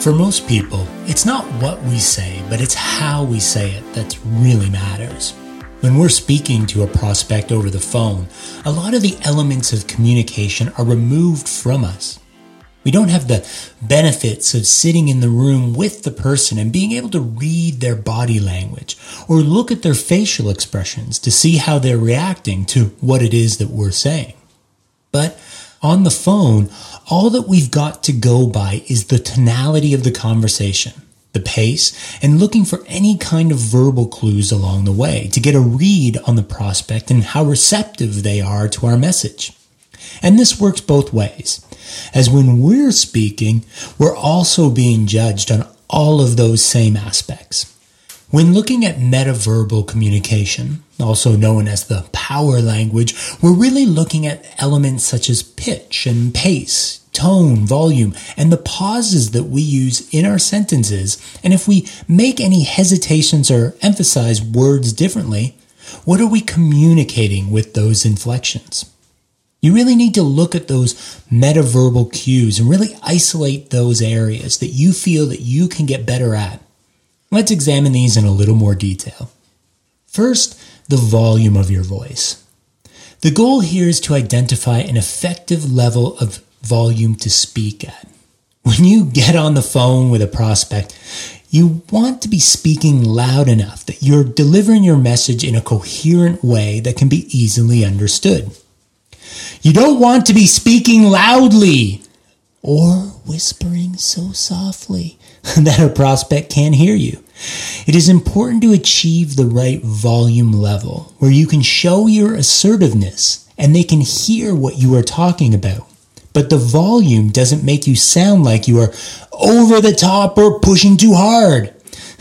For most people, it's not what we say, but it's how we say it that really matters. When we're speaking to a prospect over the phone, a lot of the elements of communication are removed from us. We don't have the benefits of sitting in the room with the person and being able to read their body language or look at their facial expressions to see how they're reacting to what it is that we're saying. But on the phone, all that we've got to go by is the tonality of the conversation, the pace, and looking for any kind of verbal clues along the way to get a read on the prospect and how receptive they are to our message. And this works both ways, as when we're speaking, we're also being judged on all of those same aspects. When looking at metaverbal communication, also known as the power language, we're really looking at elements such as pitch and pace, tone, volume, and the pauses that we use in our sentences. And if we make any hesitations or emphasize words differently, what are we communicating with those inflections? You really need to look at those metaverbal cues and really isolate those areas that you feel that you can get better at. Let's examine these in a little more detail. First, the volume of your voice. The goal here is to identify an effective level of volume to speak at. When you get on the phone with a prospect, you want to be speaking loud enough that you're delivering your message in a coherent way that can be easily understood. You don't want to be speaking loudly or whispering so softly that a prospect can't hear you. It is important to achieve the right volume level where you can show your assertiveness and they can hear what you are talking about. But the volume doesn't make you sound like you are over the top or pushing too hard.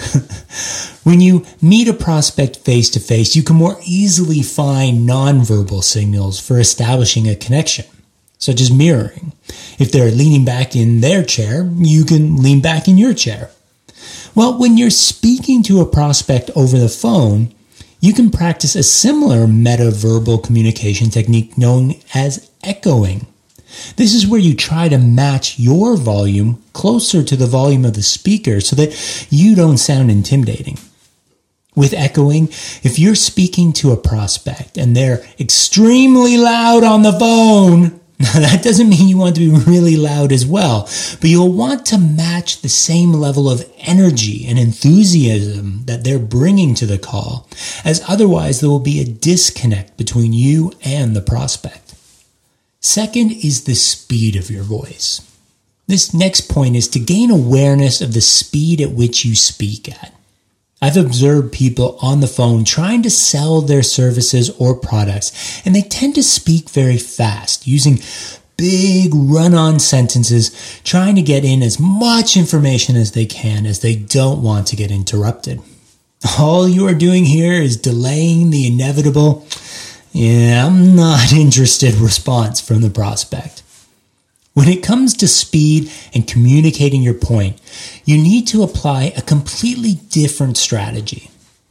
When you meet a prospect face to face, you can more easily find nonverbal signals for establishing a connection, such as mirroring. If they're leaning back in their chair, you can lean back in your chair. Well, when you're speaking to a prospect over the phone, you can practice a similar metaverbal communication technique known as echoing. This is where you try to match your volume closer to the volume of the speaker so that you don't sound intimidating. With echoing, if you're speaking to a prospect and they're extremely loud on the phone, that doesn't mean you want to be really loud as well, but you'll want to match the same level of energy and enthusiasm that they're bringing to the call, as otherwise there will be a disconnect between you and the prospect. Second is the speed of your voice. This next point is to gain awareness of the speed at which you speak at. I've observed people on the phone trying to sell their services or products, and they tend to speak very fast, using big run-on sentences, trying to get in as much information as they can as they don't want to get interrupted. All you are doing here is delaying the inevitable, "Yeah, I'm not interested" response from the prospect. When it comes to speed and communicating your point, you need to apply a completely different strategy.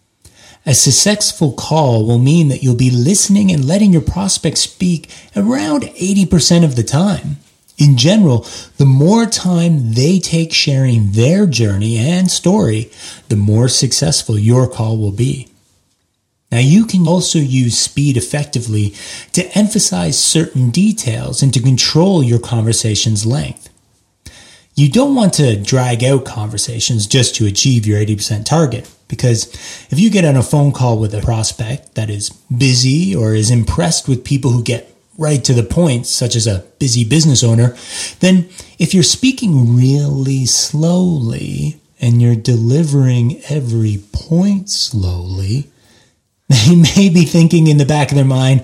A successful call will mean that you'll be listening and letting your prospect speak around 80% of the time. In general, the more time they take sharing their journey and story, the more successful your call will be. Now, you can also use speed effectively to emphasize certain details and to control your conversation's length. You don't want to drag out conversations just to achieve your 80% target, because if you get on a phone call with a prospect that is busy or is impressed with people who get right to the point, such as a busy business owner, then if you're speaking really slowly and you're delivering every point slowly, they may be thinking in the back of their mind,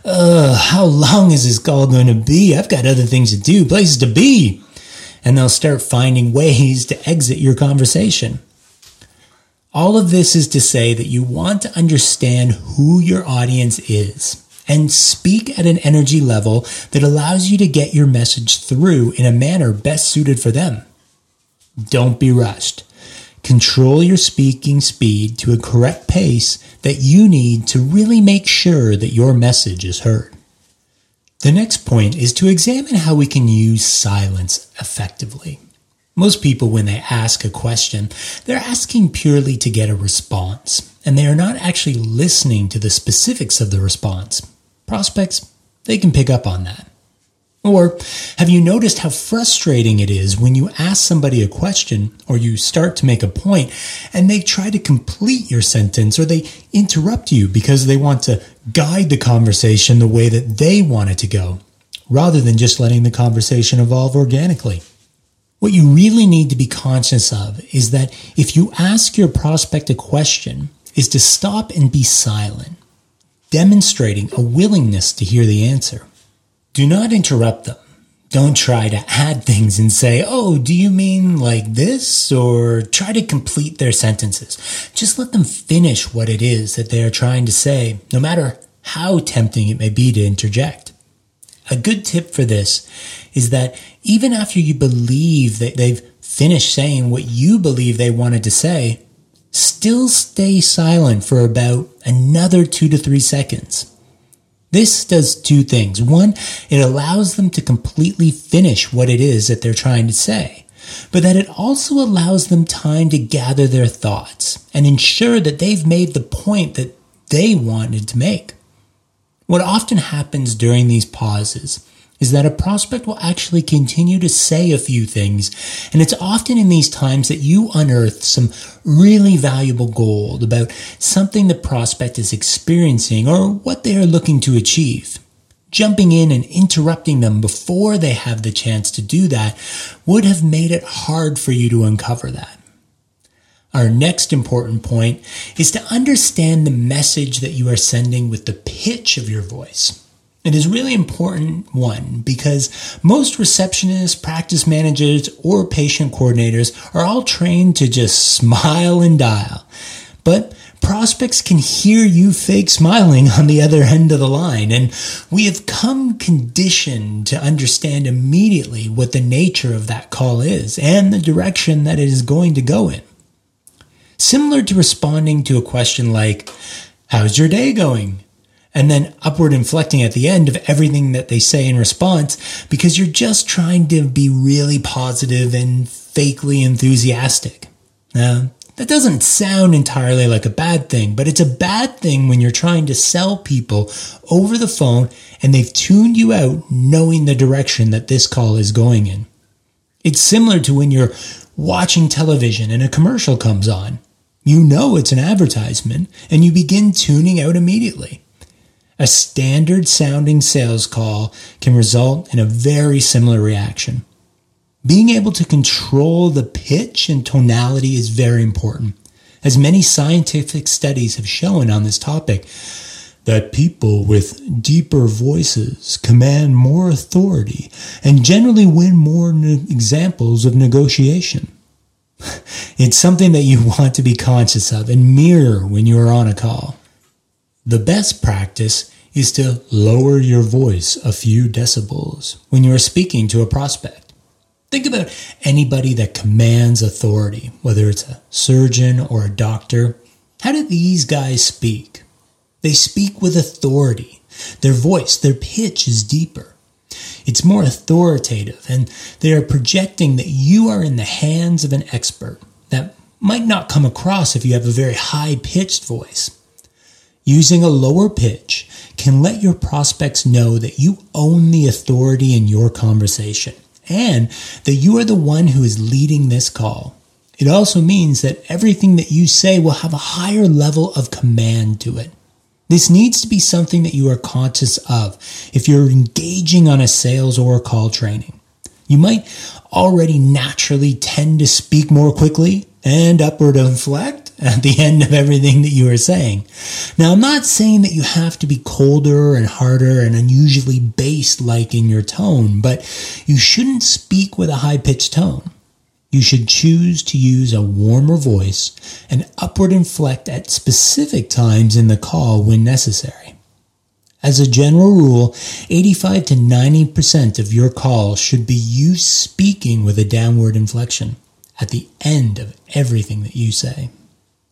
how long is this call going to be? I've got other things to do, places to be. And they'll start finding ways to exit your conversation. All of this is to say that you want to understand who your audience is and speak at an energy level that allows you to get your message through in a manner best suited for them. Don't be rushed. Control your speaking speed to a correct pace that you need to really make sure that your message is heard. The next point is to examine how we can use silence effectively. Most people, when they ask a question, they're asking purely to get a response, and they are not actually listening to the specifics of the response. Prospects, they can pick up on that. Or have you noticed how frustrating it is when you ask somebody a question or you start to make a point and they try to complete your sentence or they interrupt you because they want to guide the conversation the way that they want it to go, rather than just letting the conversation evolve organically? What you really need to be conscious of is that if you ask your prospect a question, is to stop and be silent, demonstrating a willingness to hear the answer. Do not interrupt them. Don't try to add things and say, "Oh, do you mean like this?" or try to complete their sentences. Just let them finish what it is that they are trying to say, no matter how tempting it may be to interject. A good tip for this is that even after you believe that they've finished saying what you believe they wanted to say, still stay silent for about another 2 to 3 seconds. This does two things. One, it allows them to completely finish what it is that they're trying to say, but that it also allows them time to gather their thoughts and ensure that they've made the point that they wanted to make. What often happens during these pauses is that a prospect will actually continue to say a few things, and it's often in these times that you unearth some really valuable gold about something the prospect is experiencing or what they are looking to achieve. Jumping in and interrupting them before they have the chance to do that would have made it hard for you to uncover that. Our next important point is to understand the message that you are sending with the pitch of your voice. It is really important, one, because most receptionists, practice managers, or patient coordinators are all trained to just smile and dial. But prospects can hear you fake smiling on the other end of the line, and we have come conditioned to understand immediately what the nature of that call is and the direction that it is going to go in. Similar to responding to a question like, "How's your day going?" and then upward inflecting at the end of everything that they say in response because you're just trying to be really positive and fakely enthusiastic. Now, that doesn't sound entirely like a bad thing, but it's a bad thing when you're trying to sell people over the phone and they've tuned you out knowing the direction that this call is going in. It's similar to when you're watching television and a commercial comes on. You know it's an advertisement and you begin tuning out immediately. A standard sounding sales call can result in a very similar reaction. Being able to control the pitch and tonality is very important, as many scientific studies have shown on this topic that people with deeper voices command more authority and generally win more examples of negotiation. It's something that you want to be conscious of and mirror when you are on a call. The best practice is to lower your voice a few decibels when you are speaking to a prospect. Think about anybody that commands authority, whether it's a surgeon or a doctor. How do these guys speak? They speak with authority. Their voice, their pitch is deeper. It's more authoritative, and they are projecting that you are in the hands of an expert. That might not come across if you have a very high-pitched voice. Using a lower pitch can let your prospects know that you own the authority in your conversation and that you are the one who is leading this call. It also means that everything that you say will have a higher level of command to it. This needs to be something that you are conscious of if you're engaging on a sales or a call training. You might already naturally tend to speak more quickly and upward inflect at the end of everything that you are saying. Now, I'm not saying that you have to be colder and harder and unusually bass-like in your tone, but you shouldn't speak with a high-pitched tone. You should choose to use a warmer voice and upward inflect at specific times in the call when necessary. As a general rule, 85 to 90% of your call should be you speaking with a downward inflection at the end of everything that you say.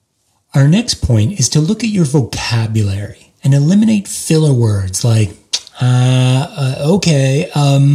Our next point is to look at your vocabulary and eliminate filler words like okay,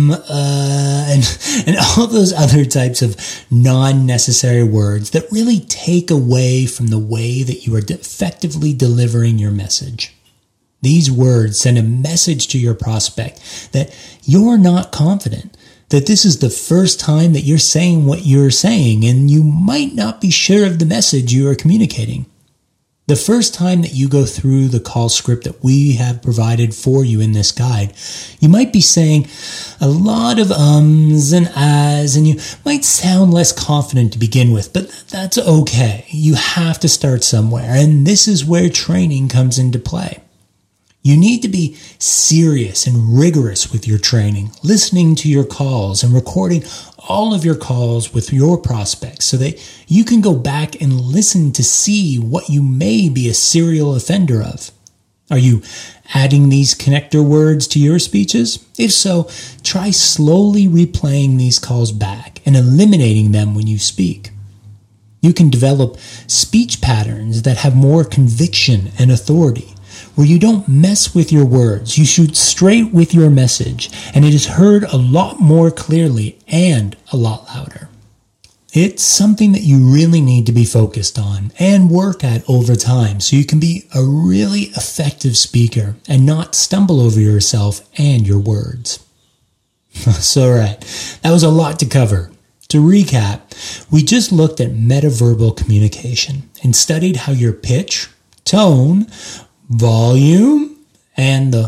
and all those other types of non-necessary words that really take away from the way that you are effectively delivering your message. These words send a message to your prospect that you're not confident, that this is the first time that you're saying what you're saying, and you might not be sure of the message you are communicating. The first time that you go through the call script that we have provided for you in this guide, you might be saying a lot of ums and ahs, and you might sound less confident to begin with, but that's okay. You have to start somewhere, and this is where training comes into play. You need to be serious and rigorous with your training, listening to your calls and recording all of your calls with your prospects so that you can go back and listen to see what you may be a serial offender of. Are you adding these connector words to your speeches? If so, try slowly replaying these calls back and eliminating them when you speak. You can develop speech patterns that have more conviction and authority, where you don't mess with your words. You shoot straight with your message, and it is heard a lot more clearly and a lot louder. It's something that you really need to be focused on and work at over time so you can be a really effective speaker and not stumble over yourself and your words. So, right, that was a lot to cover. To recap, we just looked at metaverbal communication and studied how your pitch, tone, volume, and the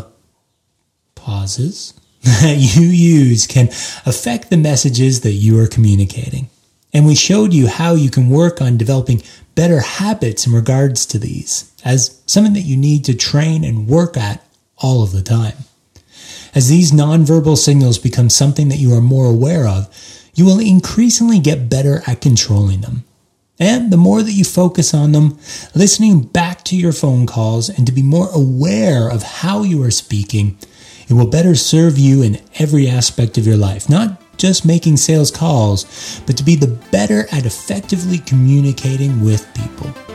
pauses that you use can affect the messages that you are communicating. And we showed you how you can work on developing better habits in regards to these as something that you need to train and work at all of the time. As these nonverbal signals become something that you are more aware of, you will increasingly get better at controlling them. And the more that you focus on them, listening back to your phone calls and to be more aware of how you are speaking, it will better serve you in every aspect of your life. Not just making sales calls, but to be the better at effectively communicating with people.